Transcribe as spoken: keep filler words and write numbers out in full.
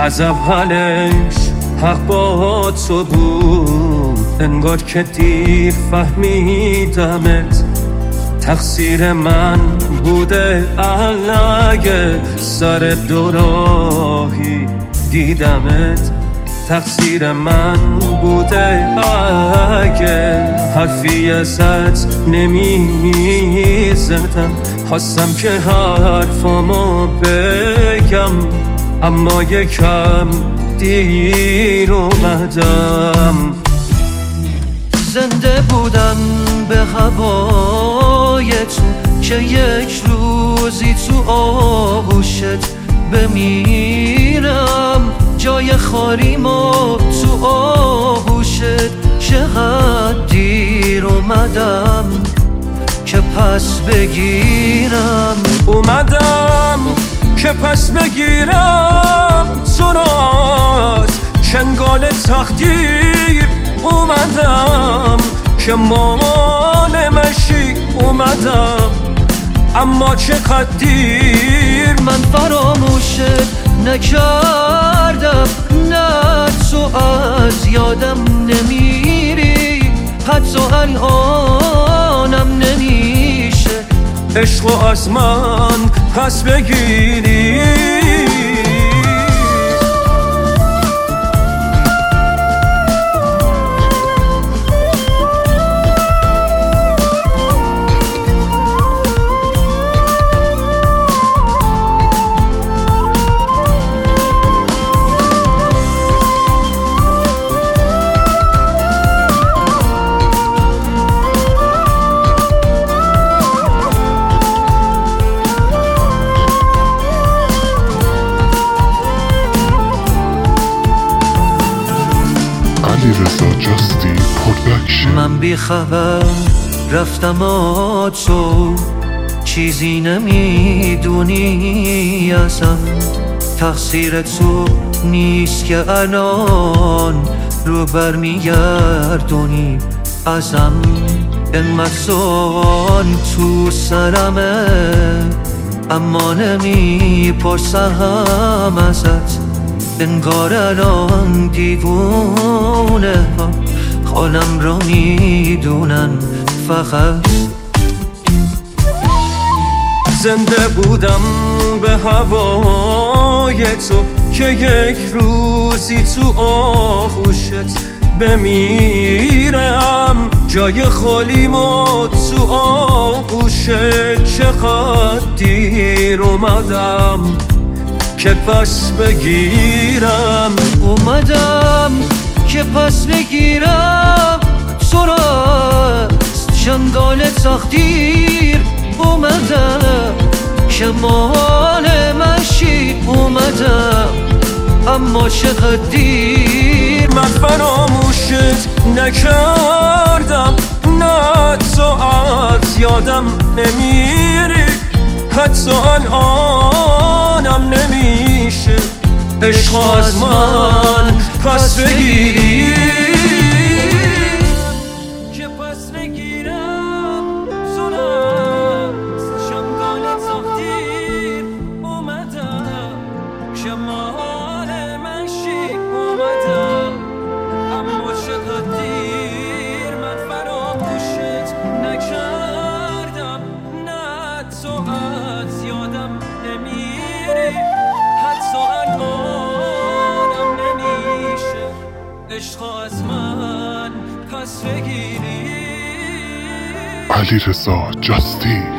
از اولش حق با تو بود، انگار که دیر فهمیدمت. تقصیر من بوده اگه سر دوراهی دیدمت. تقصیر من بوده اگه حرفی ازت نمی زدم. خواستم که حرفامو بگم اما یکم دیر اومدم. زنده بودم به هوای تو که یک روزی تو آغوشت بمیرم. جای خاریمو تو آغوشت چقدر دیر اومدم که پس بگیرم. اومدم که پس بگیرم تو راز چنگال تقدیر. اومدم که مال مشی. اومدم اما چقدر دیر. من فراموشت نکردم، نه تو از یادم نمیری، حتی الانم نمیشه عشقو از من پس بگیری. من بی خبر رفتم آ تو چیزی نمیدونی ازم. تقصیر تو نیست که الان رو برمیگردونی ازم. انقدر سوال تو سرمه اما نمیپرسم ازت. انگار الان دیوونه ها حالم را میدونن فقط. زنده بودم به هوای تو که یک روزی تو آغوشت بمیرم. جای خالیمو تو آغوشت چقدر دیر اومدم که پس بگیرم. اومدم که پس بگیرم تو را چنگال تقدیر. اومدم که مال مشی. اومدم اما چقدر دیر. من فراموشت نکردم، نه تو از یادم نمیری، حتی الانم نمیشه عشق از من پس بگیری. که پس بگیرم سنت چنگال تقدیر. اومدم که مال منشی. اومدم اما چقدر دیر. من فراموشت نکردم، نه تو از یادم نمیری، حتی الانم نمیشه عشق از من پس بگیری. علیرضا جاستی.